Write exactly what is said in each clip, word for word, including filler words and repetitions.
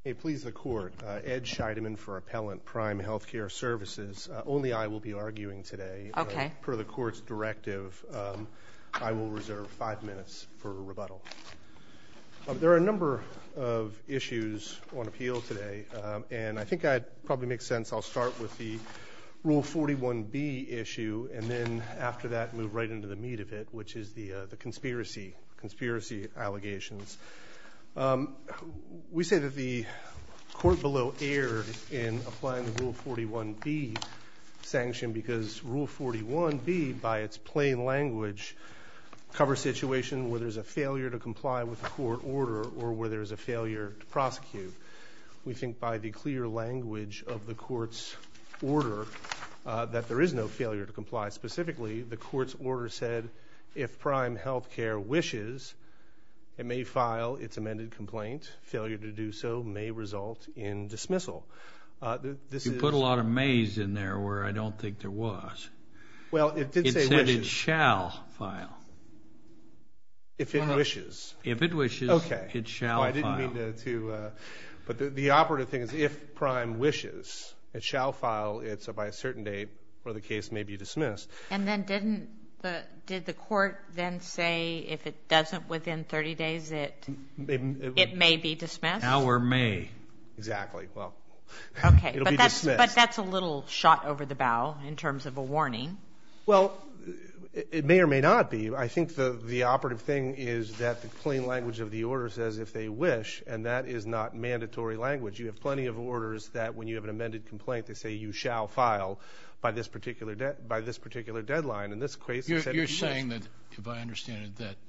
Hey, please the court. Uh, Ed Scheidemann for Appellant Prime Healthcare Services. Uh, only I will be arguing today. Okay. Uh, per the court's directive, um, I will reserve five minutes for rebuttal. Uh, there are a number of issues on appeal today, um, and I think it probably makes sense. I'll start with the Rule forty-one B issue, and then after that move right into the meat of it, which is the uh, the conspiracy conspiracy allegations. Um, we say that the court below erred in applying the Rule forty-one B sanction because Rule forty-one B, by its plain language, covers a situation where there's a failure to comply with a court order or where there's a failure to prosecute. We think by the clear language of the court's order uh, that there is no failure to comply. Specifically, the court's order said if Prime Healthcare wishes, it may file its amended complaint. Failure to do so may result in dismissal. Uh, th- this you is, put a lot of mays in there where I don't think there was. Well, it did it say said wishes. It shall file. If it well, wishes. If it wishes, okay. it shall oh, I didn't file. mean to, to uh, but the, the operative thing is if Prime wishes, it shall file it by a certain date or the case may be dismissed. And then didn't the, did the court then say if it doesn't within thirty days, it, it, it, it may be dismissed? Now we're may. Exactly. Well, okay, it'll but be that's, dismissed. But that's a little shot over the bow in terms of a warning. Well, it, it may or may not be. I think the, the operative thing is that the plain language of the order says if they wish, and that is not mandatory language. You have plenty of orders that when you have an amended complaint, they say you shall file by this particular de- by this particular deadline. In this case, you're, said you're if you saying wish. that, if I understand it, that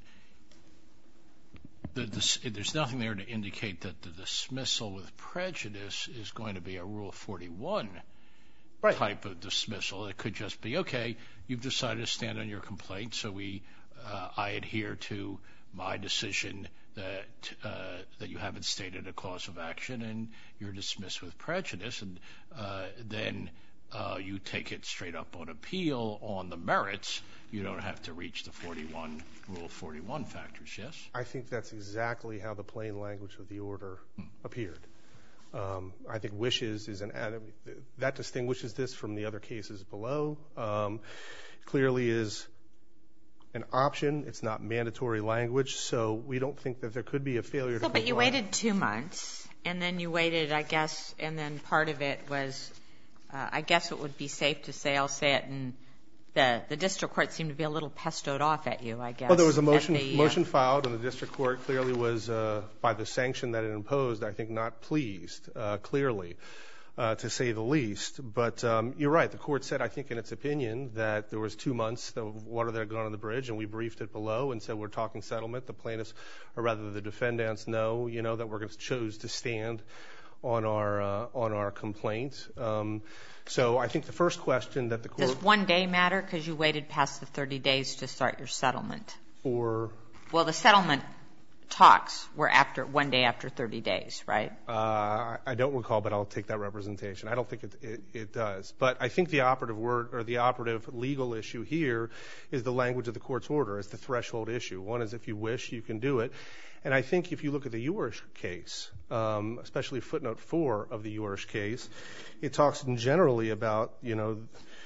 the, the, there's nothing there to indicate that the dismissal with prejudice is going to be a Rule forty-one right. type of dismissal. It could just be, okay, you've decided to stand on your complaint, so we uh, I adhere to my decision that uh, that you haven't stated a cause of action, and you're dismissed with prejudice, and uh, then Uh, you take it straight up on appeal on the merits. You don't have to reach the forty-one Rule forty-one factors, yes? I think that's exactly how the plain language of the order hmm. appeared. Um, I think wishes is an that distinguishes this from the other cases below. Um, clearly is an option. It's not mandatory language, so we don't think that there could be a failure so, to But you comply. waited two months, and then you waited, I guess, and then part of it was Uh, I guess it would be safe to say, I'll say it, and the, the district court seemed to be a little pestoed off at you, I guess. Well, there was a motion the, uh, motion filed, and the district court clearly was, uh, by the sanction that it imposed, I think not pleased, uh, clearly, uh, to say the least. But um, you're right. The court said, I think in its opinion, that there was two months of water that had gone on the bridge, and we briefed it below and said we're talking settlement. The plaintiffs, or rather the defendants, know, you know, that we're going to choose to stand on our uh, on our complaint. Um, so I think the first question that the court... Does one day matter because you waited past the thirty days to start your settlement? For... Well, the settlement talks were after one day after thirty days, right? Uh, I don't recall, but I'll take that representation. I don't think it, it, it does. But I think the operative word or the operative legal issue here is the language of the court's order. It's the threshold issue. One is if you wish, you can do it. And I think if you look at the Urish case, um, especially footnote four of the Urish case, it talks in generally about, you know,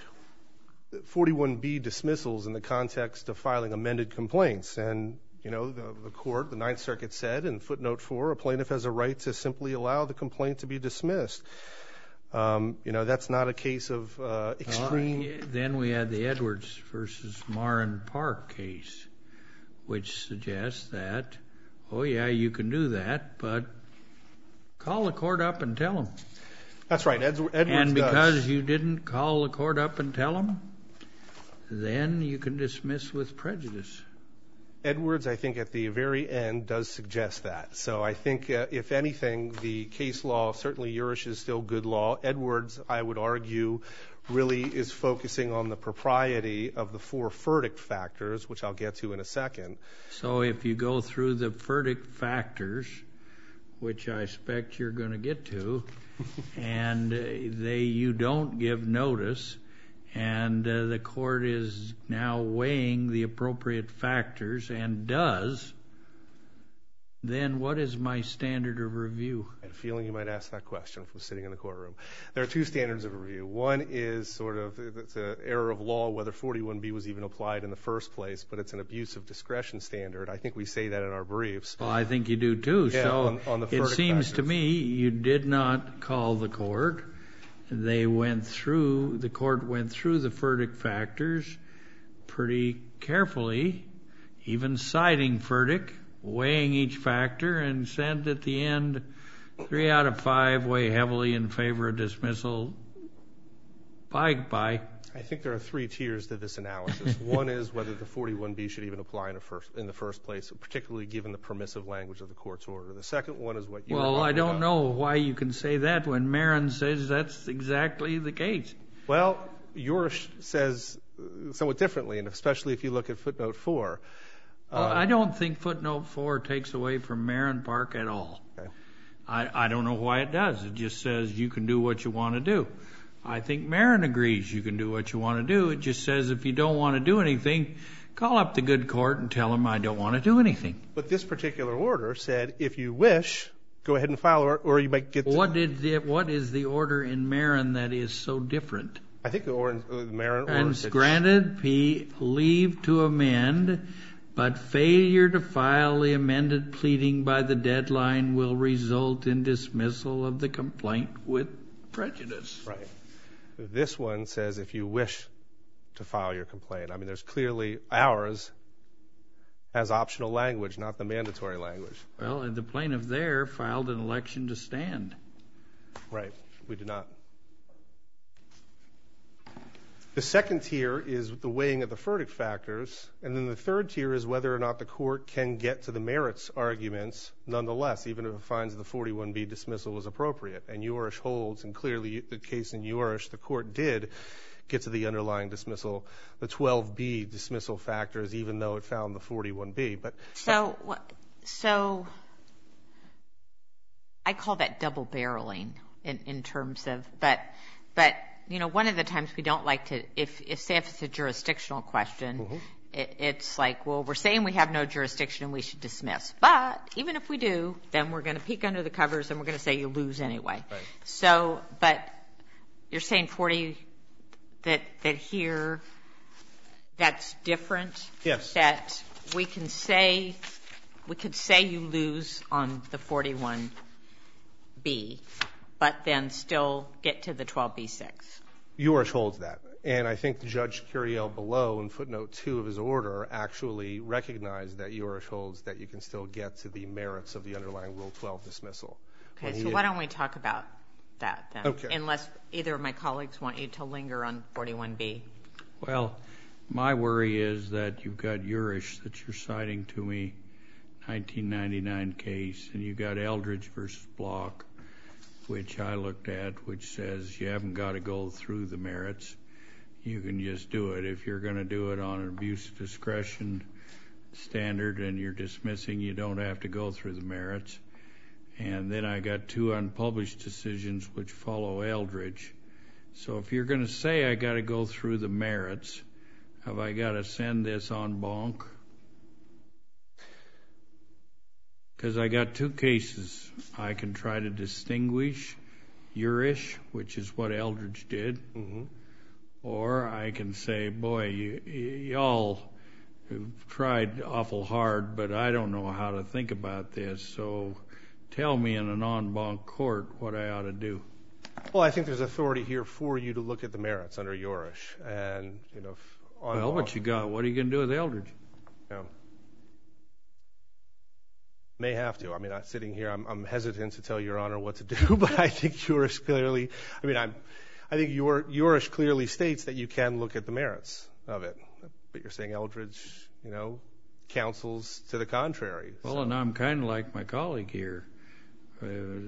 forty-one B dismissals in the context of filing amended complaints. And, you know, the, the court, the Ninth Circuit said in footnote four, a plaintiff has a right to simply allow the complaint to be dismissed. Um, you know, that's not a case of uh, extreme... Uh, then we had the Edwards versus Marin Park case, which suggests that, oh, yeah, you can do that, but call the court up and tell them. That's right. Ed, Edwards And because does. you didn't call the court up and tell them, then you can dismiss with prejudice. Edwards, I think, at the very end does suggest that. So I think, uh, if anything, the case law, certainly Urish is still good law. Edwards, I would argue, really is focusing on the propriety of the four verdict factors, which I'll get to in a second. So if you go through the verdict factors, which I expect you're going to get to, and they you don't give notice, and uh, the court is now weighing the appropriate factors and does, then what is my standard of review? I had a feeling you might ask that question from sitting in the courtroom. There are two standards of review. One is sort of it's an error of law whether forty-one B was even applied in the first place, but it's an abuse of discretion standard. I think we say that in our briefs. Well, I think you do too. Yeah, so on, on the it seems factors. to me you did not call the court. They went through, the court went through the verdict factors pretty carefully, even citing verdict, weighing each factor, and said at the end, three out of five weigh heavily in favor of dismissal. Bye bye. I think there are three tiers to this analysis. One is whether the forty-one B should even apply in, a first, in the first place, particularly given the permissive language of the court's order. The second one is what you Well, were I don't about. know why you can say that when Marin says that's exactly the case. Well, yours says somewhat differently, and especially if you look at footnote four. Well, Um, I don't think footnote four takes away from Marin Park at all. Okay. I, I don't know why it does. It just says you can do what you want to do. I think Marin agrees you can do what you want to do. It just says if you don't want to do anything, call up the good court and tell them I don't want to do anything. But this particular order said if you wish, go ahead and file, or, or you might get to... What did the, what is the order in Marin that is so different? I think the, or, uh, the Marin order And said... granted P leave to amend, but failure to file the amended pleading by the deadline will result in dismissal of the complaint with prejudice. Right. This one says if you wish to file your complaint. I mean, there's clearly ours has optional language, not the mandatory language. Well, and the plaintiff there filed an election to stand. Right. We do not. The second tier is the weighing of the verdict factors, and then the third tier is whether or not the court can get to the merits arguments nonetheless, even if it finds the forty-one B dismissal was appropriate. And Urish holds, and clearly the case in Urish, the court did get to the underlying dismissal, the twelve B dismissal factors, even though it found the forty-one B. But So, so I call that double barreling in, in terms of, but, but, you know, one of the times we don't like to, if, if say if it's a jurisdictional question, mm-hmm. it, it's like, well, we're saying we have no jurisdiction and we should dismiss. But even if we do, then we're going to peek under the covers and we're going to say you lose anyway. Right. So, but you're saying forty, that, that here, that's different? Yes. That we can say, we could say you lose on the forty-one B, but then still get to the twelve B six. Urish holds that. And I think Judge Curiel below in footnote two of his order actually recognized that Urish holds that you can still get to the merits of the underlying Rule twelve dismissal. Okay, so why don't we talk about that then? Okay. Unless either of my colleagues want you to linger on forty-one B. Well, my worry is that you've got Urish that you're citing to me, nineteen ninety-nine case, and you've got Eldridge versus Block, which I looked at, which says you haven't got to go through the merits. You can just do it. If you're going to do it on an abuse of discretion standard and you're dismissing, you don't have to go through the merits. And then I got two unpublished decisions which follow Eldridge. So if you're going to say I got to go through the merits, have I got to send this en banc? Because I got two cases. I can try to distinguish Urish, which is what Eldridge did, mm-hmm. or I can say, boy, you, y'all have tried awful hard, but I don't know how to think about this, so tell me in an en banc court what I ought to do. Well, I think there's authority here for you to look at the merits under Urish. And, you know, en Well, banc, what you got? What are you going to do with Eldridge? Yeah. May have to. I mean, I'm sitting here, I'm, I'm hesitant to tell Your Honor what to do, but I think Urish clearly, I mean, I'm, I think Ur, Urish clearly states that you can look at the merits of it. But you're saying Eldridge, you know, counsels to the contrary. Well, so. and I'm kind of like my colleague here. Uh,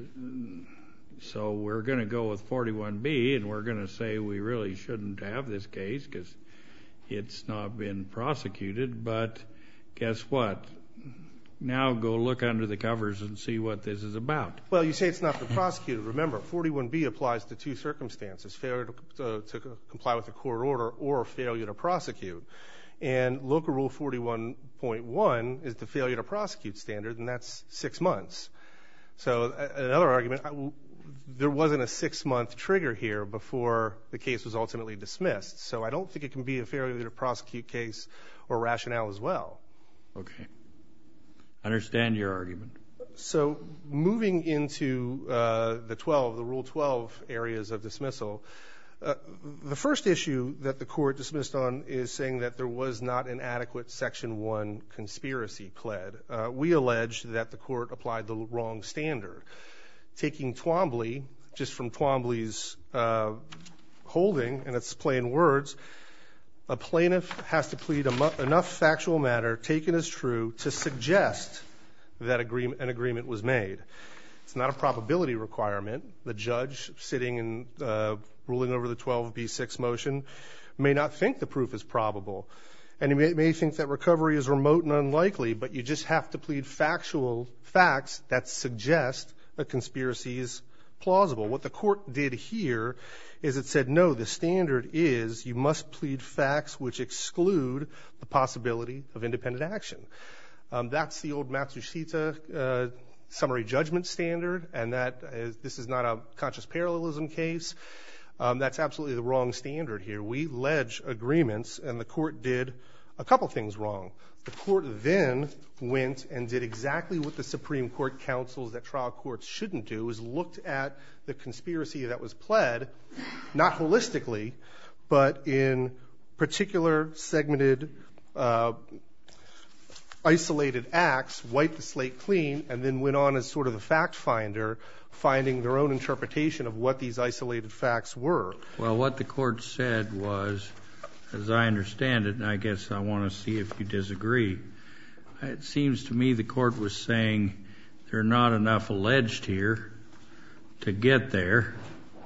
so we're going to go with forty-one B, and we're going to say we really shouldn't have this case because it's not been prosecuted. But guess what? Now go look under the covers and see what this is about. Well, you say it's not been prosecuted. Remember, forty-one B applies to two circumstances, failure to, uh, to comply with the court order or failure to prosecute. And Local Rule forty-one point one is the failure to prosecute standard, and that's six months. So another argument, there wasn't a six-month trigger here before the case was ultimately dismissed. So I don't think it can be a failure to prosecute case or rationale as well. Okay. I understand your argument. So moving into uh, the twelve, the Rule twelve areas of dismissal, uh, the first issue that the court dismissed on is saying that there was not an adequate Section one conspiracy pled. Uh, we allege that the court applied the wrong standard. Taking Twombly, just from Twombly's uh, holding, and its plain words, a plaintiff has to plead enough factual matter taken as true to suggest that agreement, an agreement was made. It's not a probability requirement. The judge sitting and uh, ruling over the twelve B six motion may not think the proof is probable, and he may, may think that recovery is remote and unlikely, but you just have to plead factual facts that suggest a conspiracy is plausible. What the court did here is it said, no, the standard is you must plead facts which exclude the possibility of independent action. Um, that's the old Matsushita uh, summary judgment standard, and that is, this is not a conscious parallelism case. Um, that's absolutely the wrong standard here. We allege agreements, and the court did a couple things wrong. The court then went and did exactly what the Supreme Court counsels that trial courts shouldn't do, is looked at the conspiracy that was pled, not holistically, but in particular segmented uh isolated acts, wiped the slate clean, and then went on as sort of the fact finder, finding their own interpretation of what these isolated facts were. Well, what the court said was, as I understand it, and I guess I want to see if you disagree, it seems to me the court was saying there are not enough alleged here to get there.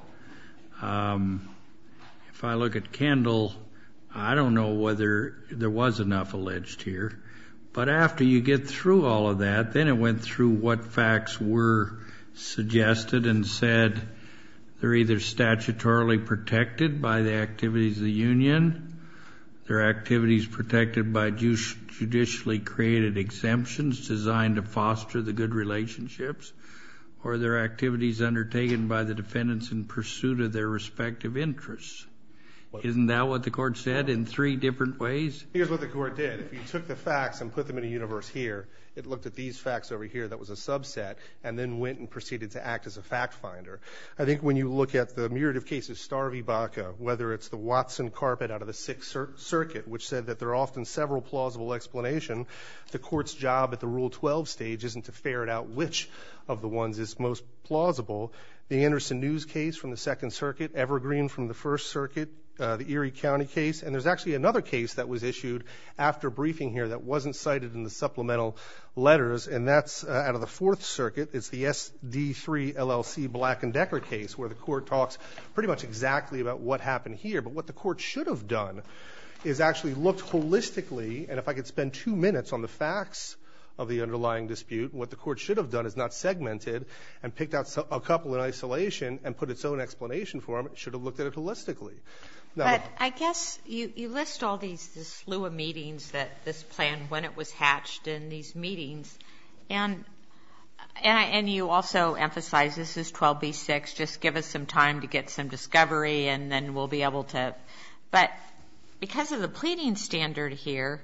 Um, if I look at Kendall, I don't know whether there was enough alleged here. But after you get through all of that, then it went through what facts were suggested and said they're either statutorily protected by the activities of the union, they're activities protected by judicially created exemptions designed to foster the good relationships, or they're activities undertaken by the defendants in pursuit of their respective interests. Isn't that what the court said in three different ways? Here's what the court did. If you took the facts and put them in a universe here, it looked at these facts over here that was a subset, and then went and proceeded to act as a fact finder. I think when you look at the myriad of cases, Starr v. Baca, whether it's the Watson carpet out of the Sixth Cir- Circuit, which said that there are often several plausible explanations, the court's job at the Rule twelve stage isn't to ferret out which of the ones is most plausible. The Anderson News case from the Second Circuit, Evergreen from the First Circuit, Uh, the Erie County case, and there's actually another case that was issued after briefing here that wasn't cited in the supplemental letters, and that's uh, out of the Fourth Circuit. It's the S D three L L C Black and Decker case, where the court talks pretty much exactly about what happened here. But what the court should have done is actually looked holistically, and if I could spend two minutes on the facts of the underlying dispute, what the court should have done is not segmented and picked out a couple in isolation and put its own explanation for them. It should have looked at it holistically. Now, but I guess you, you list all these this slew of meetings that this plan, when it was hatched in these meetings, and and, I, and you also emphasize this is twelve B six, just give us some time to get some discovery and then we'll be able to, but because of the pleading standard here,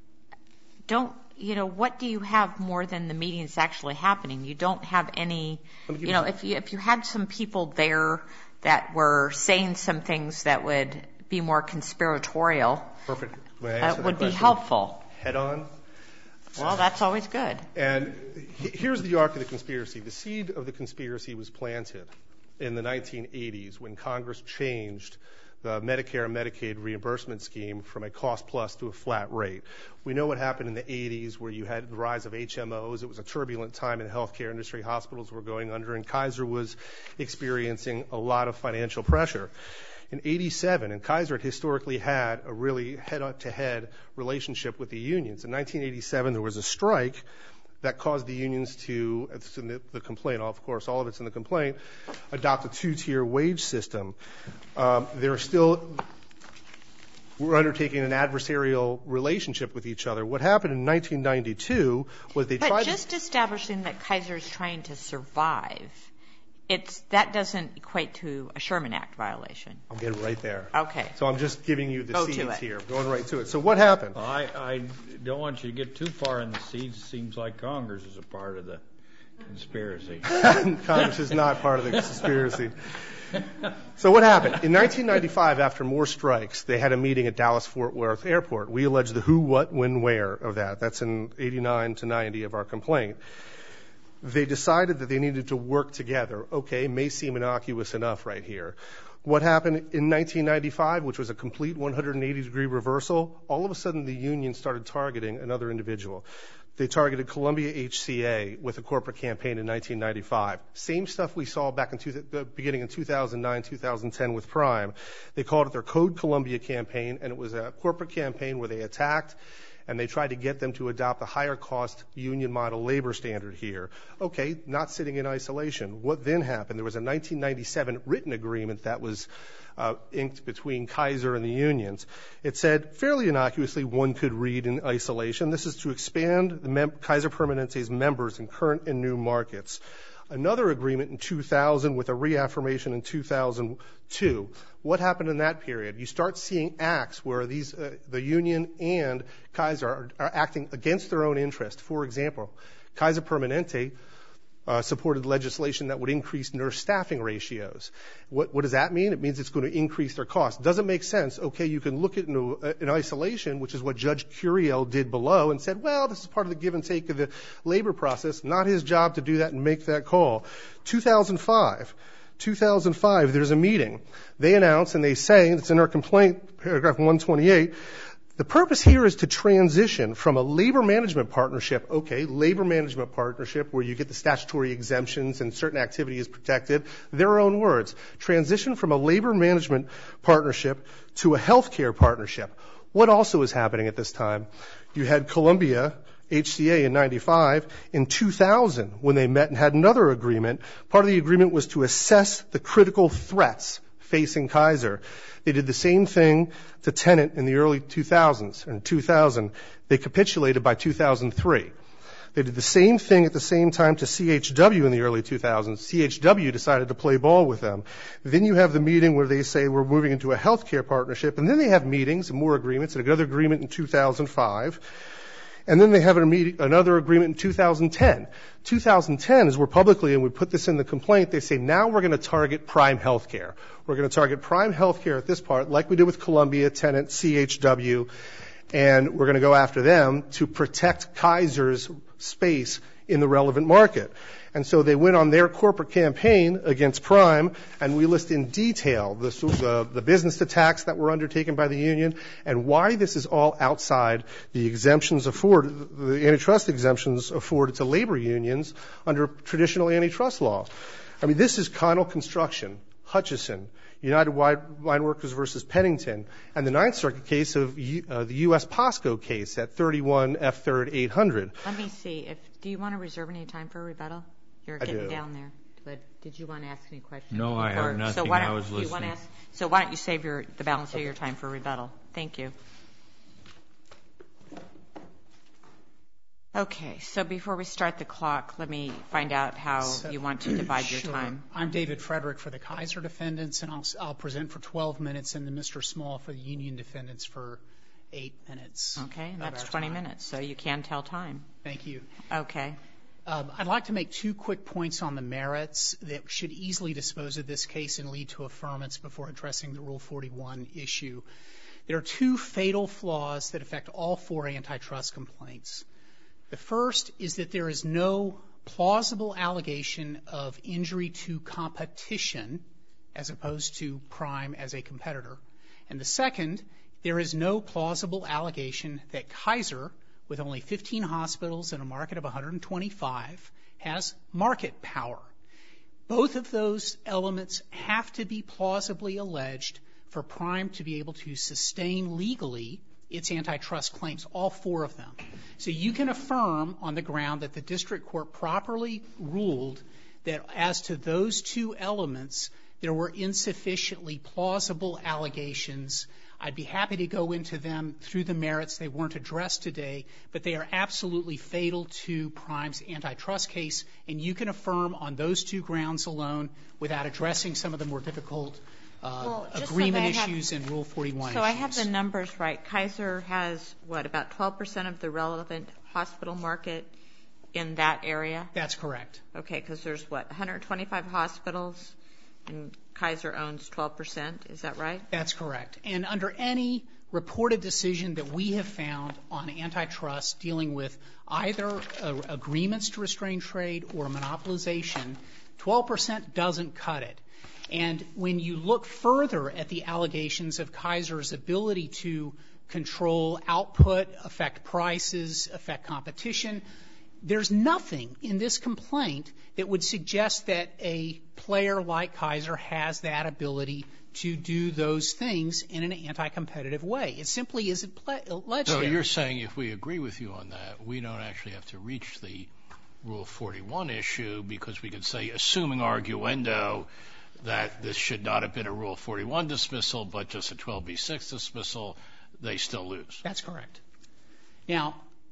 don't, you know, what do you have more than the meetings actually happening? You don't have any, you know, if you if you had some people there that were saying some things that would be more conspiratorial, perfect. May I uh, answer would that be question helpful. Head on. Well, that's always good. And here's the arc of the conspiracy. The seed of the conspiracy was planted in the nineteen eighties when Congress changed the Medicare and Medicaid reimbursement scheme from a cost-plus to a flat rate. We know what happened in the eighties where you had the rise of H M Os. It was a turbulent time in the healthcare industry. Hospitals were going under, and Kaiser was experiencing a lot of financial pressure. In eighty-seven, and Kaiser had historically had a really head-to-head relationship with the unions. In nineteen eighty-seven, there was a strike that caused the unions to, it's in the, the complaint, of course, all of it's in the complaint, adopt a two-tier wage system. Um, there are still, were undertaking an adversarial relationship with each other. What happened in nineteen ninety-two was they but tried... But just to... establishing that Kaiser's trying to survive, it's that doesn't equate to a Sherman Act violation. I'm getting right there. Okay. So I'm just giving you the Go seeds here. Going right to it. So what happened? Well, I, I don't want you to get too far in the seeds. It seems like Congress is a part of the conspiracy. Congress is not part of the conspiracy. So what happened? In nineteen ninety-five, after more strikes, they had a meeting at Dallas-Fort Worth Airport. We allege the who, what, when, where of that. That's in eighty-nine to ninety of our complaint. They decided that they needed to work together. Okay, may seem innocuous enough right here. What happened in nineteen ninety-five, which was a complete one hundred eighty degree reversal, all of a sudden the union started targeting another individual. They targeted Columbia H C A with a corporate campaign in nineteen ninety-five. Same stuff we saw back in two, uh, beginning in two thousand nine, two thousand ten with Prime. They called it their Code Columbia campaign, and it was a corporate campaign where they attacked and they tried to get them to adopt a higher cost union model labor standard here. Okay, not sitting in isolation. What then happened? There was a nineteen ninety-seven written agreement that was uh, inked between Kaiser and the unions. It said, fairly innocuously, one could read in isolation, this is to expand the mem- Kaiser Permanente's members in current and new markets. Another agreement in two thousand with a reaffirmation in two thousand two. What happened in that period? You start seeing acts where these, uh, the union and Kaiser are, are acting against their own interest. For example, Kaiser Permanente uh, supported legislation that would increase nurse staffing ratios. What, what does that mean? It means it's going to increase their costs. Doesn't make sense. Okay, you can look at it in, uh, in isolation, which is what Judge Curiel did below, and said, well, this is part of the give and take of the labor process. Not his job to do that and make that call. two thousand five. two thousand five, there's a meeting. They announce and they say, it's in our complaint, paragraph one twenty-eight, the purpose here is to transition from a labor management partnership, okay, labor management partnership where you get the statutory exemptions and certain activity is protected, their own words, transition from a labor management partnership to a healthcare partnership. What also is happening at this time? You had Columbia H C A in ninety-five. In two thousand, when they met and had another agreement, part of the agreement was to assess the critical threats facing Kaiser. They did the same thing to Tenet in the early two thousands. In two thousand, they capitulated by two thousand three. They did the same thing at the same time to C H W in the early two thousands. C H W decided to play ball with them. Then you have the meeting where they say we're moving into a healthcare partnership, and then they have meetings and more agreements, and another agreement in two thousand five. And then they have a meeting, another agreement in two thousand ten. two thousand ten is where publicly, and we put this in the complaint, they say now we're going to target Prime Healthcare. We're going to target Prime Healthcare at this part, like we did with Columbia, Tenet, C H W, and we're going to go after them to protect Kaiser's space in the relevant market. And so they went on their corporate campaign against Prime, and we list in detail the, the, the business attacks that were undertaken by the union and why this is all outside the exemptions afforded, the antitrust exemptions afforded to labor unions under traditional antitrust law. I mean, this is Connell Construction, Hutchison, United Wine Workers versus Pennington, and the Ninth Circuit case of uh, the U S POSCO case at thirty-one F third eight hundred. Let me see. If do you want to reserve any time for a rebuttal? You're getting I do. down there. But did you want to ask any questions? No, I have nothing. So why don't, I was listening. You want to ask, so why don't you save your the balance okay. of your time for rebuttal? Thank you. Okay, so before we start the clock, let me find out how so, you want to divide sure. your time. I'm David Frederick for the Kaiser defendants, and I'll, I'll present for twelve minutes, and then Mister Small for the union defendants for eight minutes. Okay, and that's twenty time. minutes, so you can tell time. Thank you. Okay. Um, I'd like to make two quick points on the merits that should easily dispose of this case and lead to affirmance before addressing the Rule forty-one issue. There are two fatal flaws that affect all four antitrust complaints. The first is that there is no plausible allegation of injury to competition as opposed to Prime as a competitor. And the second, there is no plausible allegation that Kaiser, with only fifteen hospitals and a market of one hundred twenty-five, has market power. Both of those elements have to be plausibly alleged for Prime to be able to sustain legally its antitrust claims, all four of them. So you can affirm on the ground that the district court properly ruled that as to those two elements, there were insufficiently plausible allegations I'd be happy to go into them through the merits. They weren't addressed today, but they are absolutely fatal to Prime's antitrust case, and you can affirm on those two grounds alone without addressing some of the more difficult uh, well, agreement so have, issues and Rule forty-one so issues. I have the numbers right. Kaiser has, what, about twelve percent of the relevant hospital market in that area? That's correct. Okay, because there's, what, one hundred twenty-five hospitals, and Kaiser owns twelve percent. Is that right? That's correct. And under any reported decision that we have found on antitrust dealing with either uh, agreements to restrain trade or monopolization, twelve percent doesn't cut it. And when you look further at the allegations of Kaiser's ability to control output, affect prices, affect competition, there's nothing in this complaint that would suggest that a player like Kaiser has that ability to do those things in an anti-competitive way. It simply isn't ple- alleged. So there. you're saying if we agree with you on that, we don't actually have to reach the Rule forty-one issue because we could say, assuming arguendo, that this should not have been a Rule forty-one dismissal but just a twelve B six dismissal, they still lose. That's correct. Now,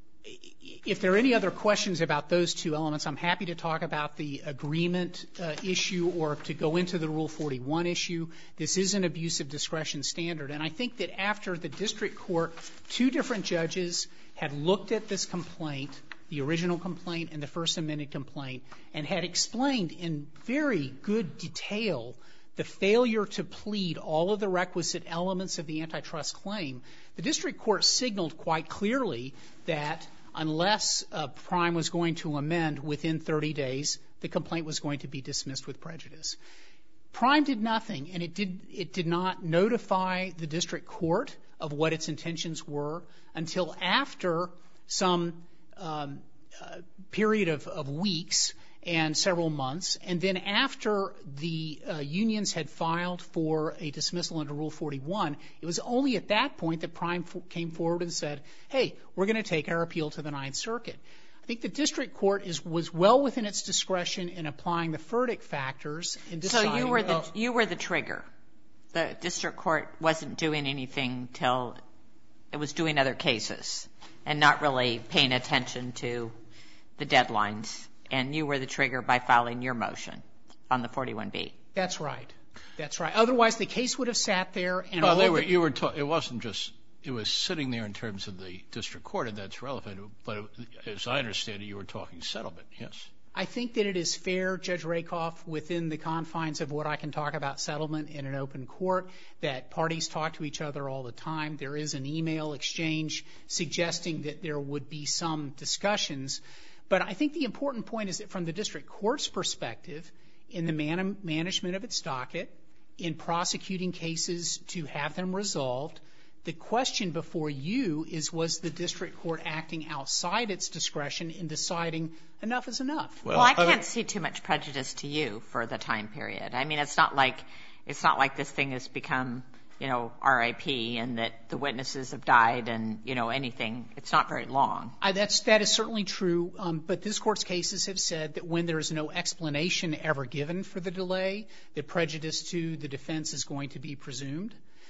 if there are any other questions about those two elements, I'm happy to talk about the agreement uh, issue or to go into the Rule forty-one issue. This is an abuse of discretion standard. And I think that after the district court, two different judges had looked at this complaint, the original complaint and the first amended complaint, and had explained in very good detail the failure to plead all of the requisite elements of the antitrust claim, the district court signaled quite clearly that unless uh, Prime was going to amend within thirty days, the complaint was going to be dismissed with prejudice. Prime did nothing, and it did, it did not notify the district court of what its intentions were until after some um, uh, period of, of weeks and several months, and then after the uh, unions had filed for a dismissal under Rule forty-one, it was only at that point that Prime f- came forward and said, hey, we're going to take our appeal to the Ninth Circuit. I think the district court is, was well within its discretion in applying the Furtick factors in deciding. So you were the, you were the trigger. The district court wasn't doing anything till it was doing other cases and not really paying attention to the deadlines. And you were the trigger by filing your motion on the forty-one B. That's right. That's right. Otherwise, the case would have sat there. And well, all they were. the, You were. Ta- it wasn't just. It was sitting there in terms of the district court, and that's relevant. But it, as I understand it, you were talking settlement. Yes. I think that it is fair, Judge Rakoff, within the confines of what I can talk about settlement in an open court, that parties talk to each other all the time. There is an email exchange suggesting that there would be some discussions. But I think the important point is that from the district court's perspective, in the man- management of its docket, in prosecuting cases to have them resolved, the question before you is, was the district court acting outside its discretion in deciding enough is enough? Well, well I can't I, see too much prejudice to you for the time period. I mean, it's not like it's not like this thing has become, you know, R I P and that the witnesses have died and, you know, anything. It's not very long. I, that's, that is certainly true. Um, but this Court's cases have said that when there is no explanation ever given for the delay, that prejudice to the defense is going to be presumed.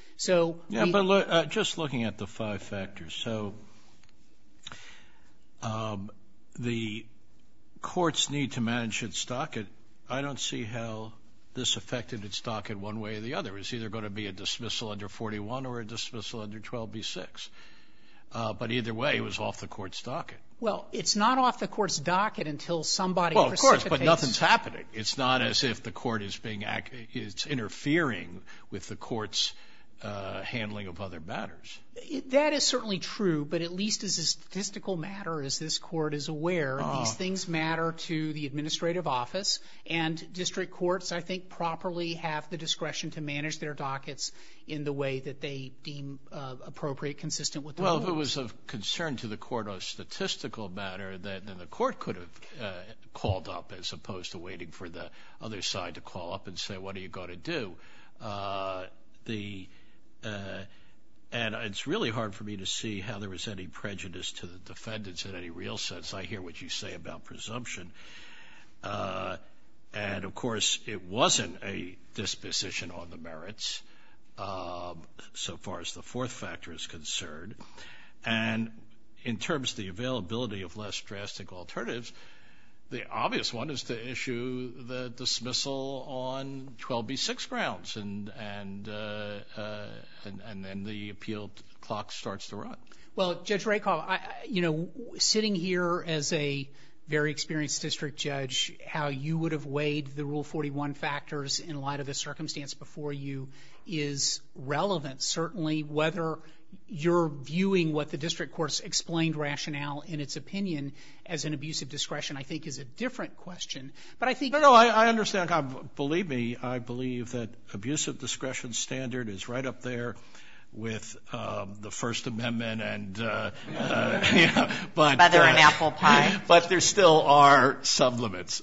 So yeah, we, but look, uh, just looking at the five factors. So um, the courts need to manage its docket. I don't see how this affected its docket one way or the other. It's either going to be a dismissal under forty-one or a dismissal under twelve B six. Uh, but either way, it was off the court's docket. Well, it's not off the court's docket until somebody well, of course, precipitates. but nothing's happening. It's not as if the court is being it's interfering with the court's uh, handling of other matters. It, that is certainly true, but at least as a statistical matter, as this Court is aware, oh. these things matter to the administrative office, and district courts, I think, properly have the discretion to manage their dockets in the way that they deem uh, appropriate, consistent with the well, rules. Well, if it was of concern to the court on a statistical matter, that, then the court could have uh, called up as opposed to waiting for the other side to call up and say, what are you going to do? Uh, the uh, and it's really hard for me to see how there was any prejudice to the defendants in any real sense. I hear what you say about presumption. Uh, and, of course, it wasn't a disposition on the merits. um, so far as the fourth factor is concerned. And in terms of the availability of less drastic alternatives, the obvious one is to issue the dismissal on twelve B six grounds, and and uh, uh, and, and then the appeal clock starts to run. Well, Judge Rakoff, I, you know, sitting here as a very experienced district judge, how you would have weighed the Rule forty-one factors in light of the circumstance before you is relevant. Certainly, whether you're viewing what the district court's explained rationale in its opinion as an abuse of discretion, I think, is a different question. But I think... No, no, I, I understand. I, believe me, I believe that abuse of discretion standard is right up there with um, the First Amendment and, uh, uh, you know, but... Butter uh, and apple pie. But there still are some limits.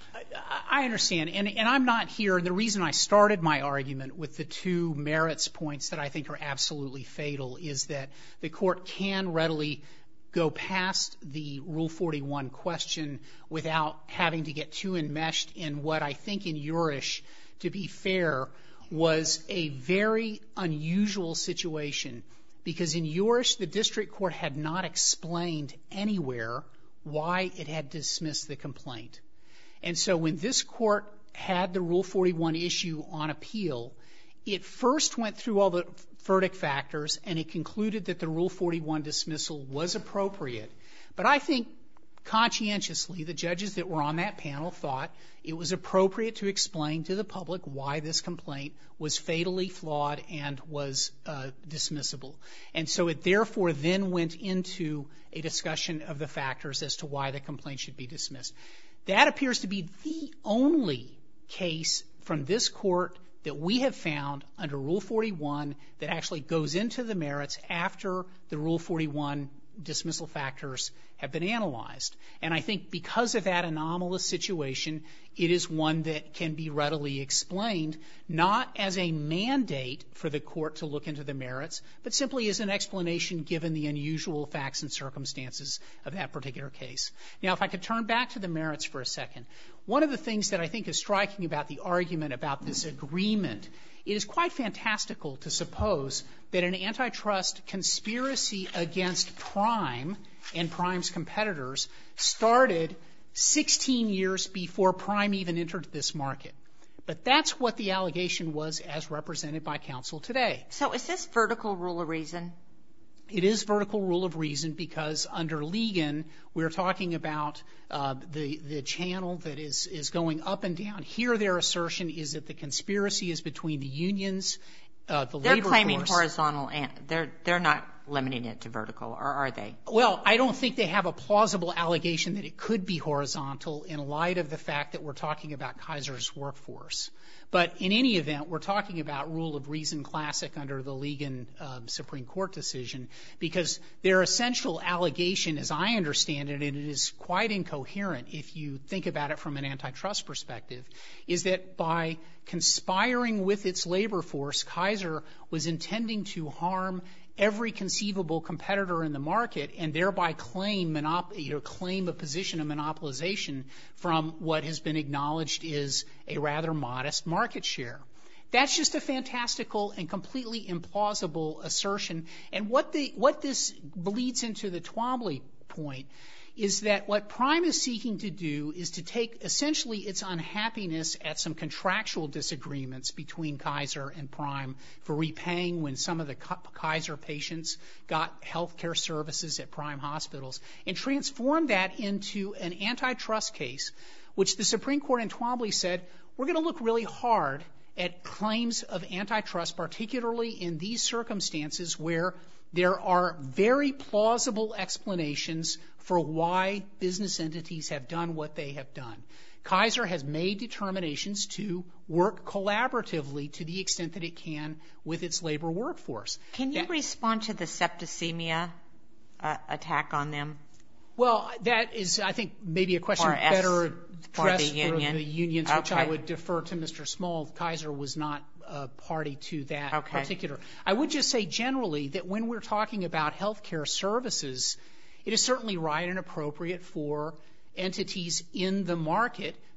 I understand, and, and I'm not here. The reason I started my argument with the two merits points that I think are absolutely fatal is that the court can readily go past the Rule forty-one question without having to get too enmeshed in what I think in Urish, to be fair, was a very unusual situation, because in Urish, the district court had not explained anywhere why it had dismissed the complaint. And so when this court had the Rule forty-one issue on appeal, it first went through all the verdict factors and it concluded that the Rule forty-one dismissal was appropriate. But I think conscientiously the judges that were on that panel thought it was appropriate to explain to the public why this complaint was fatally flawed and was uh, dismissible. And so it therefore then went into a discussion of the factors as to why the complaint should be dismissed. That appears to be the only case from this court that we have found under Rule forty-one that actually goes into the merits after the Rule forty-one dismissal factors have been analyzed. And I think because of that anomalous situation, it is one that can be readily explained, not as a mandate for the court to look into the merits, but simply as an explanation given the unusual facts and circumstances of that particular case. Now, if I could turn back to the merits for a second, one of the things that I think is striking about the argument about this agreement, it is quite fantastical to suppose that an antitrust conspiracy against Prime and Prime's competitors started sixteen years before Prime even entered this market. But that's what the allegation was as represented by counsel today. So is this vertical rule of reason? It is vertical rule of reason because under Ligon, we're talking about uh, the the channel that is is going up and down. Here, their assertion is that the conspiracy is between the unions, uh, the they're labor force. They're claiming horizontal, and they're they're not limiting it to vertical, or are they? Well, I don't think they have a plausible allegation that it could be horizontal in light of the fact that we're talking about Kaiser's workforce. But in any event, we're talking about rule of reason classic under the Ligon um, Supreme Court decision, because their essential allegation, as I understand it, and it is quite incoherent if you think about it from an antitrust perspective, is that by conspiring with its labor force, Kaiser was intending to harm every conceivable competitor in the market and thereby claim monop- you know, claim a position of monopolization from what has been acknowledged is a rather modest market share. That's just a fantastical and completely implausible assertion. And what the what this bleeds into the Twombly point is that what Prime is seeking to do is to take essentially its unhappiness at some contractual disagreements between Kaiser and Prime for repaying when some of the Kaiser patients got health care services at Prime hospitals and transform that into an antitrust case, which the Supreme Court in Twombly said, we're going to look really hard at claims of antitrust, particularly in these circumstances where there are very plausible explanations for why business entities have done what they have done. Kaiser has made determinations to work collaboratively to the extent that it can with its labor workforce. Can you that, respond to the septicemia uh, attack on them? Well, that is, I think, maybe a question or better S, addressed for the, union. for the unions, okay. which I would defer to Mister Small. Kaiser was not a party to that okay. particular. I would just say generally that when we're talking about health care services, it is certainly right and appropriate for entities in the market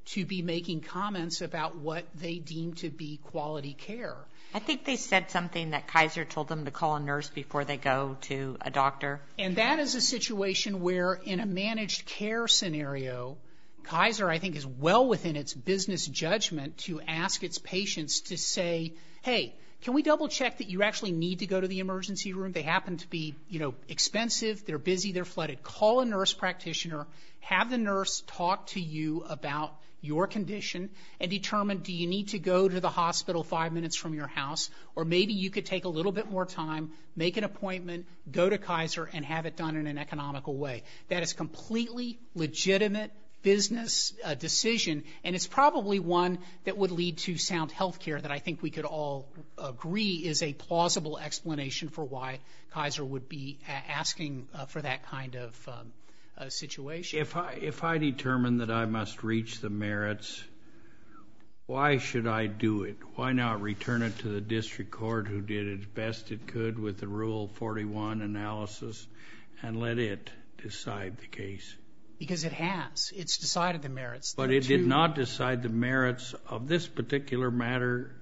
to be making comments about what they deem to be quality care. I think they said something that Kaiser told them to call a nurse before they go to a doctor. And that is a situation where, in a managed care scenario, Kaiser, I think, is well within its business judgment to ask its patients to say, hey, can we double check that you actually need to go to the emergency room? They happen to be, you know, expensive, they're busy, they're flooded. Call a nurse practitioner, have the nurse talk to you about your condition and determine, do you need to go to the hospital five minutes from your house, or maybe you could take a little bit more time, make an appointment, go to Kaiser, and have it done in an economical way. That is completely legitimate business uh, decision, and it's probably one that would lead to sound health care that I think we could all agree is a plausible explanation for why Kaiser would be a- asking uh, for that kind of um, uh, situation. If I, if I determine that I must reach the merits, why should I do it? Why not return it to the district court, who did as best it could with the Rule forty-one analysis, and let it decide the case? Because it has. It's decided the merits. But it did not decide the merits of this particular matter.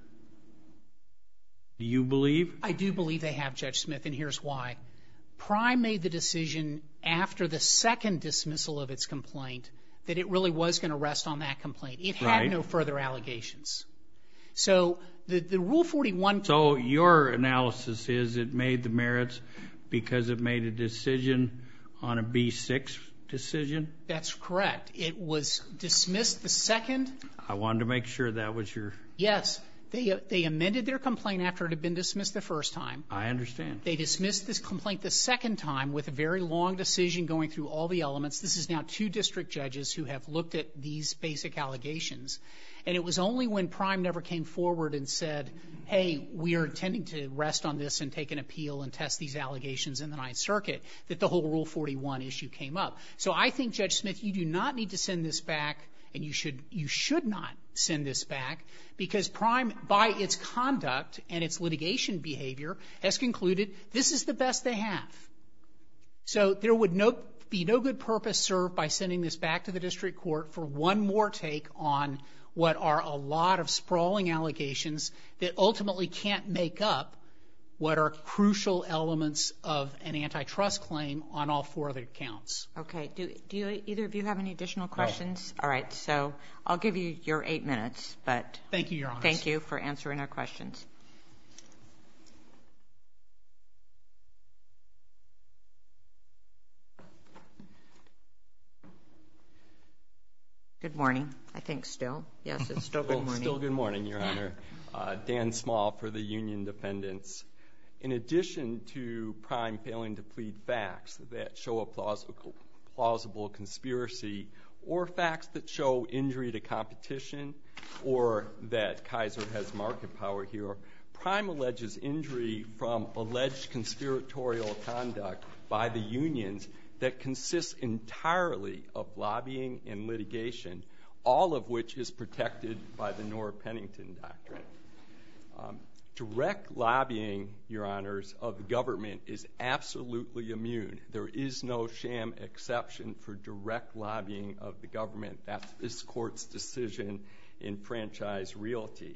Do you believe? I do believe they have, Judge Smith, and here's why. Prime made the decision after the second dismissal of its complaint that it really was going to rest on that complaint. It had Right. no further allegations. So the, the Rule forty-one... So your analysis is it made the merits because it made a decision on a B six decision? That's correct. It was dismissed the second... I wanted to make sure that was your... Yes. They, they amended their complaint after it had been dismissed the first time. I understand. They dismissed this complaint the second time with a very long decision going through all the elements. This is now two district judges who have looked at these basic allegations. And it was only when Prime never came forward and said, hey, we are intending to rest on this and take an appeal and test these allegations in the Ninth Circuit, that the whole Rule forty-one issue came up. So I think, Judge Smith, you do not need to send this back, and you should, you should not send this back, because Prime, by its conduct and its litigation behavior, has concluded this is the best they have. So there would no, be no good purpose served by sending this back to the district court for one more take on what are a lot of sprawling allegations that ultimately can't make up what are crucial elements of an antitrust claim on all four other counts. Okay. Do, do you, either of you have any additional questions? No. All right. So I'll give you your eight minutes, but... Thank you, Your Honor. Thank you for answering our questions. Good morning. I think still. Yes, it's still good morning. Still good morning, Your Honor. Uh, Dan Small for the union defendants. In addition to Prime failing to plead facts that show a plausible, plausible conspiracy, or facts that show injury to competition, or that Kaiser has market power here, Prime alleges injury from alleged conspiratorial conduct by the unions that consists entirely of lobbying and litigation, all of which is protected by the Noor-Pennington Doctrine. Um, direct lobbying, Your Honors, of the government is absolutely immune. There is no sham exception for direct lobbying of the government. That's this Court's decision in Franchise Realty.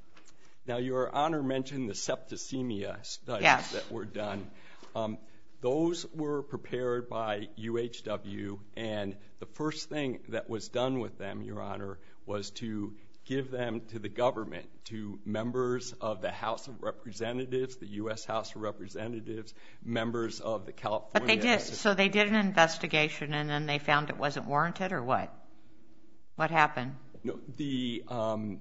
Now, Your Honor mentioned the septicemia studies yes. that were done. Um, Those were prepared by U H W, and the first thing that was done with them, Your Honor, was to give them to the government, to members of the House of Representatives, the U S House of Representatives, members of the California... But they did, so they did an investigation and then they found it wasn't warranted, or what? What happened? No, the... Um,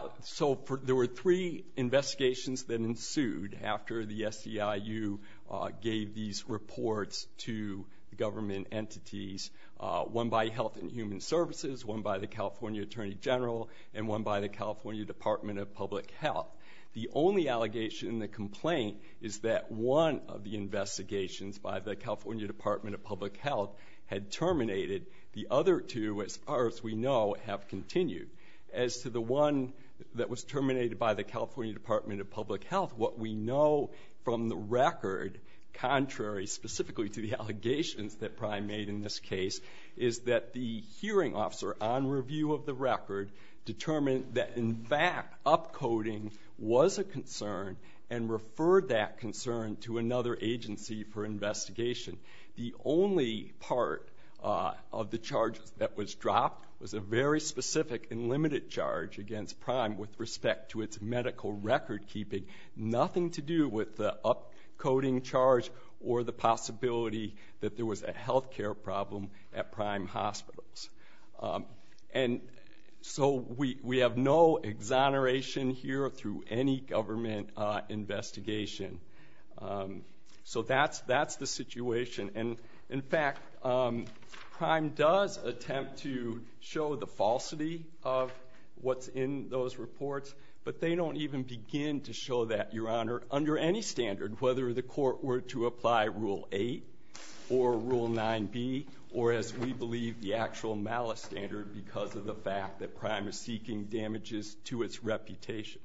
So for, there were three investigations that ensued after the S E I U uh, gave these reports to the government entities, uh, one by Health and Human Services, one by the California Attorney General, and one by the California Department of Public Health. The only allegation in the complaint is that one of the investigations by the California Department of Public Health had terminated. The other two, as far as we know, have continued. As to the one that was terminated by the California Department of Public Health, what we know from the record contrary specifically to the allegations that Prime made in this case, is that the hearing officer on review of the record determined that, in fact, upcoding was a concern and referred that concern to another agency for investigation. The only part uh, of the charges that was dropped was a very specific and limited charge against Prime with respect to its medical record keeping, nothing to do with the upcoding charge or the possibility that there was a health care problem at Prime hospitals. Um, and so we, we have no exoneration here through any government uh, investigation. Um, so that's, that's the situation. And in fact, um, Prime does attempt to show the falsity of what's in those reports, but they don't even begin to show that, Your Honor, under any standard, whether the court were to apply Rule eight or Rule nine B, or as we believe the actual malice standard, because of the fact that Prime is seeking damages to its reputation.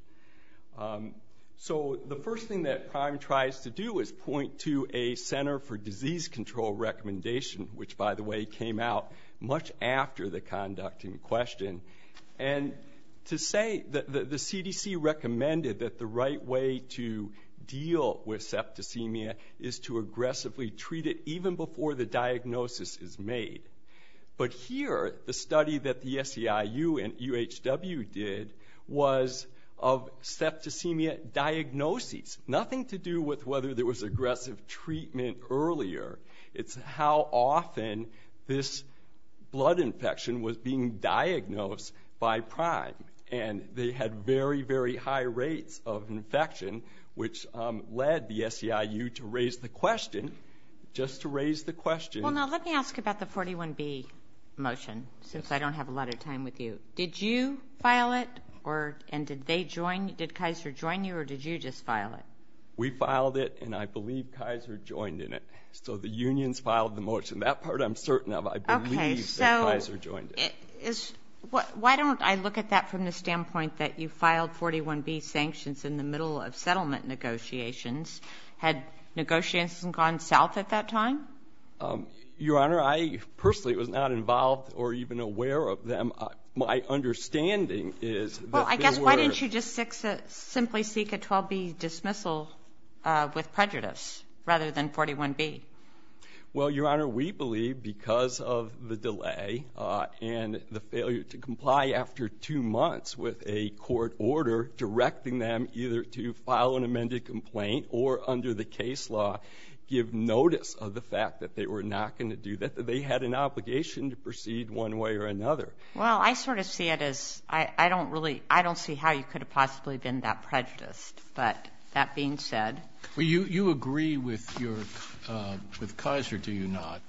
Um, so the first thing that Prime tries to do is point to a Center for Disease Control recommendation, which, by the way, came out much after the conduct in question, and to say that the, the C D C recommended that the right way to deal with septicemia is to aggressively treat it even before the diagnosis is made. But here, the study that the S E I U and U H W did was of septicemia diagnoses, nothing to do with whether there was aggressive treatment earlier. It's how often this blood infection was being diagnosed by Prime. And they had very, very high rates of infection, which um, led the S E I U to raise the question, just to raise the question. Well, now let me ask about the forty-one B motion, since yes. I don't have a lot of time with you. Did you file it, or and did they join? Did Kaiser join you, or did you just file it? We filed it, and I believe Kaiser joined in it. So the unions filed the motion. That part I'm certain of. I believe okay, so that Kaiser joined it. it is, what, why don't I look at that from the standpoint that you filed forty-one B sanctions in the middle of settlement negotiations? Had negotiations gone south at that time? Um, Your Honor, I personally was not involved or even aware of them. Uh, my understanding is that Well, I there guess were why didn't you just six, uh, simply seek a twelve B dismissal uh, with prejudice rather than forty-one B? Well, Your Honor, we believe because of the delay uh, and the failure to comply after two months with a court order directing them either to file an amended complaint or, under the case law, give notice of the fact that they were not going to do that, that they had an obligation to proceed one way or another. Well, I sort of see it as, I, I don't really, I don't see how you could have possibly been that prejudiced. But that being said. Well, you, you agree with your, uh, with Kaiser, do you not,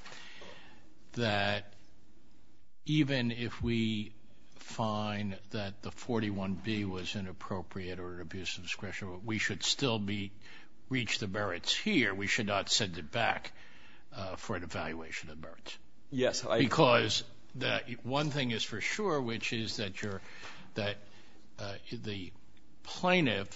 that even if we find that the forty-one B was inappropriate or an abuse of discretion, we should still be reach the merits here. We should not send it back uh, for an evaluation of merits. Yes, I because the one thing is for sure, which is that you're that uh, the plaintiff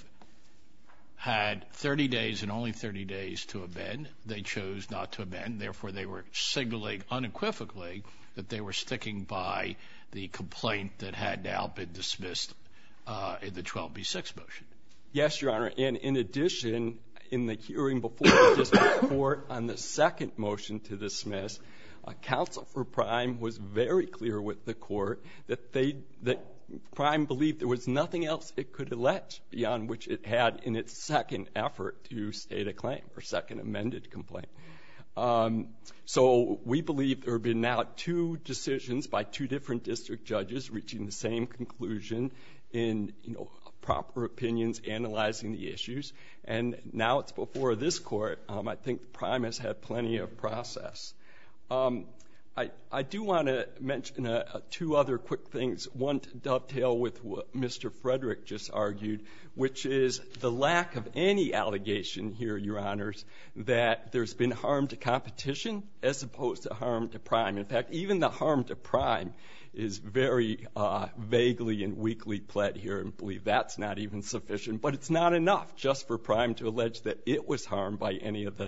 had thirty days and only thirty days to amend. They chose not to amend. Therefore, they were signaling unequivocally that they were sticking by the complaint that had now been dismissed uh, in the twelve B six motion. Yes, Your Honor. And in addition, in the hearing before the district court on the second motion to dismiss, uh, counsel for Prime was very clear with the court that they that Prime believed there was nothing else it could allege beyond which it had in its second effort to state a claim or second amended complaint. Um, so we believe there have been now two decisions by two different district judges reaching the same conclusion in, you know, proper opinions analyzing the issues. And now it's before this court. Um, I think Prime has had plenty of process. Um, I, I do want to mention uh, uh, two other quick things. One to dovetail with what Mister Frederick just argued, which is the lack of any allegation here, Your Honors, that there's been harm to competition as opposed to harm to Prime. In fact, even the harm to Prime is very uh, vaguely and weakly pled here, and believe that's not even sufficient. But it's not enough just for Prime to allege that it was harmed by any of the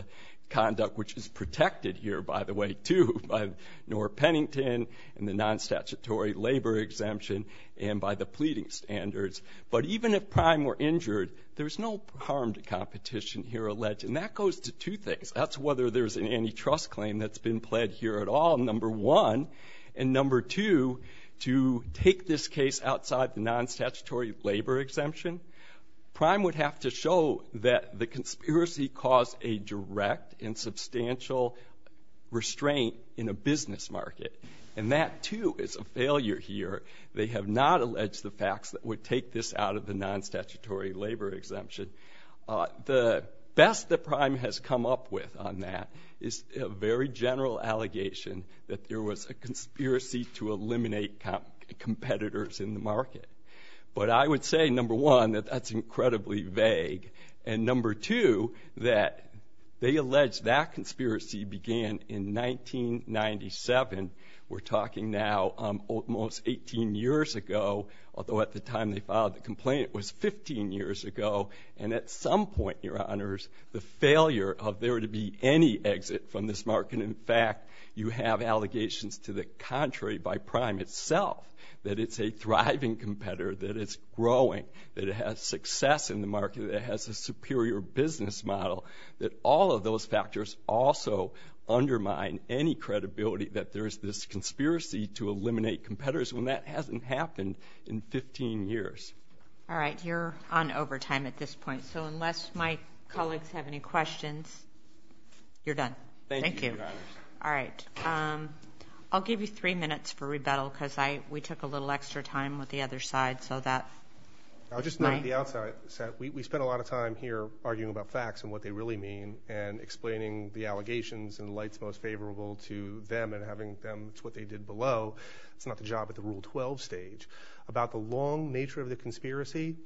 conduct, which is protected here, by the way, too, by Norah Pennington and the non-statutory labor exemption and by the pleading standards. But even if Prime were injured, there's no harm to competition here alleged. And that goes to two things. That's whether there's an antitrust claim that's been pled here at all, number one. And number two, to take this case outside the non-statutory labor exemption, Prime would have to show that the conspiracy caused a direct and substantial restraint in a business market. And that, too, is a failure here. They have not alleged the facts that would take this out of the non-statutory labor exemption. Uh, the best that Prime has come up with on that is a very general allegation that there was a conspiracy to eliminate com- competitors in the market. But I would say, number one, that that's incredibly vague, and number two, that they allege that conspiracy began in nineteen ninety-seven. We're talking now um, almost eighteen years ago, although at the time they filed the complaint it was fifteen years ago. And at some point, Your Honors, the failure of there to be any exit from this market, in fact, you have allegations to the contrary by Prime itself, that it's a thriving competitor, that it's growing, that it has success in the market, that it has a superior business model, that all of those factors also undermine any credibility that there's this conspiracy to eliminate competitors when that hasn't happened in fifteen years. All right, you're on overtime at this point, so unless my colleagues have any questions, you're done. Thank, Thank you, you. Your Honors. All right. Um, I'll give you three minutes for rebuttal because I we took a little extra time with the other side, so that. I'll just note at the outset, we, we spent a lot of time here arguing about facts and what they really mean and explaining the allegations and the lights most favorable to them and having them, it's what they did below. It's not the job at the Rule twelve stage. About the long nature of the conspiracy,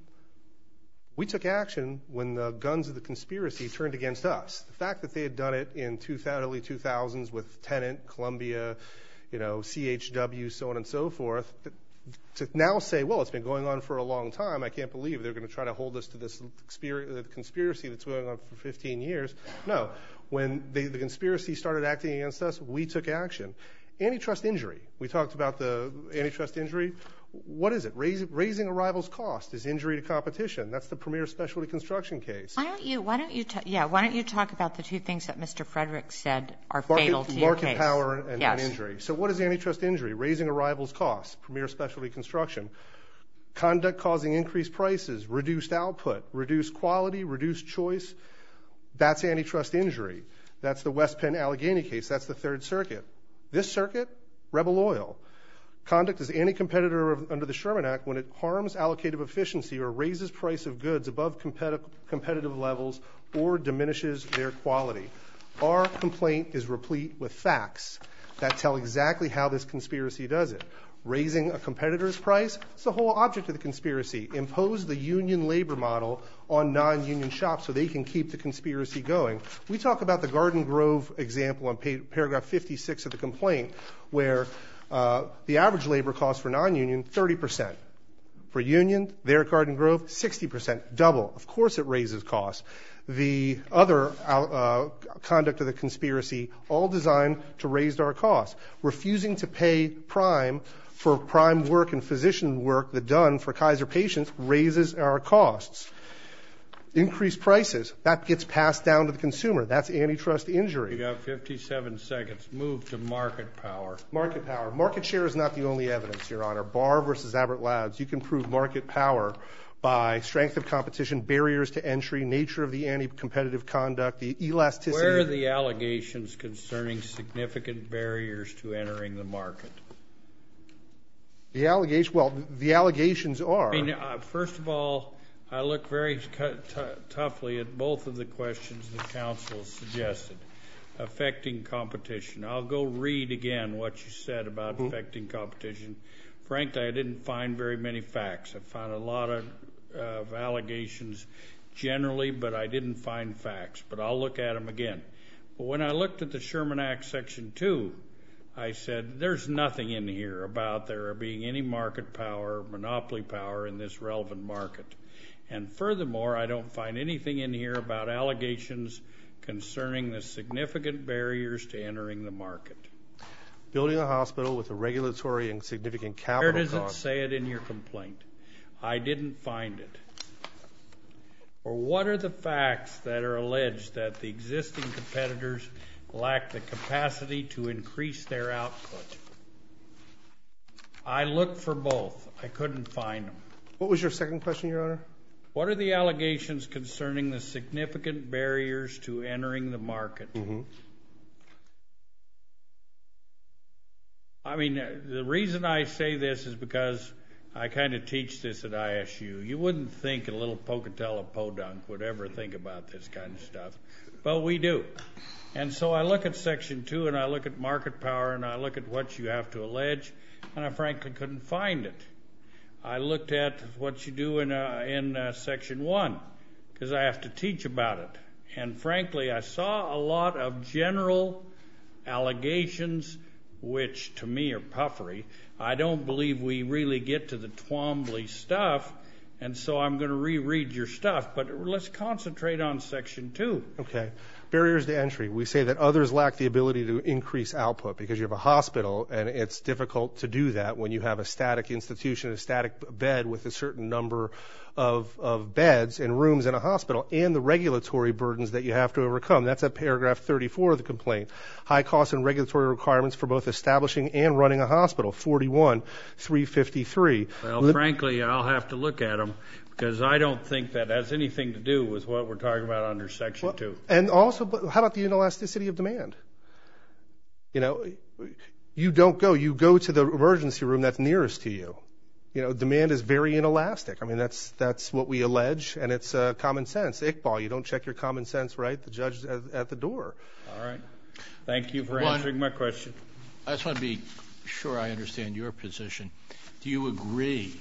we took action when the guns of the conspiracy turned against us. The fact that they had done it in two, early two thousands with Tenet, Columbia, you know, C H W, so on and so forth, to now say, well, it's been going on for a long time, I can't believe they're going to try to hold us to this conspiracy that's going on for fifteen years. No. When they, the conspiracy started acting against us, we took action. Antitrust injury. We talked about the antitrust injury. What is it? Raise, raising a rival's cost is injury to competition. That's the premier specialty construction case. Why don't you? Why don't you? Ta- yeah. Why don't you talk about the two things that Mister Frederick said are market, fatal to your case? Market power and, yes. and injury. So what is antitrust injury? Raising a rival's cost, premier specialty construction. Conduct causing increased prices, reduced output, reduced quality, reduced choice. That's antitrust injury. That's the West Penn Allegheny case. That's the Third Circuit. This circuit, Rebel Oil. Conduct is anti-competitor under the Sherman Act when it harms allocative efficiency or raises price of goods above competi- competitive levels or diminishes their quality. Our complaint is replete with facts that tell exactly how this conspiracy does it. Raising a competitor's price is the whole object of the conspiracy. Impose the union labor model on non-union shops so they can keep the conspiracy going. We talk about the Garden Grove example on pa- paragraph fifty-six of the complaint where uh, the average labor cost for non-union, thirty percent. For union, there at Garden Grove, sixty percent, double. Of course it raises costs. The other uh, conduct of the conspiracy, all designed to raise our costs. Refusing to pay Prime for Prime work and physician work that done for Kaiser patients raises our costs. Increased prices, that gets passed down to the consumer. That's antitrust injury. You got fifty-seven seconds. Move to market power. Market power. Market share is not the only evidence, Your Honor. Barr versus Abbott Labs. You can prove market power by strength of competition, barriers to entry, nature of the anti-competitive conduct, the elasticity. Where are the allegations concerning significant barriers to entering the market? The allegation, well, the allegations are. I mean, uh, first of all, I look very t- t- toughly at both of the questions the counsel suggested, affecting competition. I'll go read again what you said about mm-hmm. affecting competition. Frankly, I didn't find very many facts. I found a lot of, uh, of allegations generally, but I didn't find facts. But I'll look at them again. But when I looked at the Sherman Act Section two, I said, there's nothing in here about there being any market power, monopoly power in this relevant market. And furthermore, I don't find anything in here about allegations concerning the significant barriers to entering the market. Building a hospital with a regulatory and significant capital Where cost. does it say it in your complaint? I didn't find it. Or what are the facts that are alleged that the existing competitors lack the capacity to increase their output? I looked for both. I couldn't find them. What was your second question, Your Honor? What are the allegations concerning the significant barriers to entering the market? Mm-hmm. I mean, the reason I say this is because I kind of teach this at I S U. You wouldn't think a little Pocatello podunk would ever think about this kind of stuff, but we do. And so I look at Section two, and I look at market power, and I look at what you have to allege, and I frankly couldn't find it. I looked at what you do in, uh, in uh, Section one, because I have to teach about it. And frankly, I saw a lot of general allegations, which to me are puffery. I don't believe we really get to the Twombly stuff, and so I'm going to reread your stuff. But let's concentrate on Section two. Okay. Barriers to entry. We say that others lack the ability to increase output because you have a hospital, and it's difficult to do that when you have a static institution, a static bed with a certain number of, of beds and rooms in a hospital, and the regulatory burdens that you have to overcome. That's at paragraph thirty-four of the complaint. High costs and regulatory requirements for both establishing and running a hospital, forty-one, three fifty-three. Well, Lim- frankly, I'll have to look at them, because I don't think that has anything to do with what we're talking about under Section well, two. And also, but how about the inelasticity of demand? You know, you don't go. You go to the emergency room that's nearest to you. You know, demand is very inelastic. I mean, that's that's what we allege, and it's uh, common sense. Iqbal, you don't check your common sense, right? The judge at, at the door. All right. Thank you for One, answering my question. I just want to be sure I understand your position. Do you agree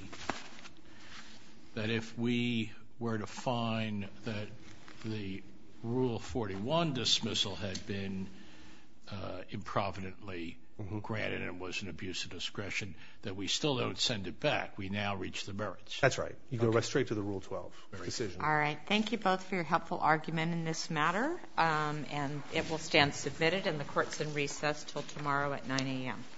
that if we were to find that the Rule forty-one dismissal had been uh, improvidently mm-hmm. granted and was an abuse of discretion, that we still don't send it back? We now reach the merits. That's right. You go okay. right straight to the Rule twelve Very decision. All right. Thank you both for your helpful argument in this matter, um, and it will stand submitted, and the court's in recess till tomorrow at nine a.m.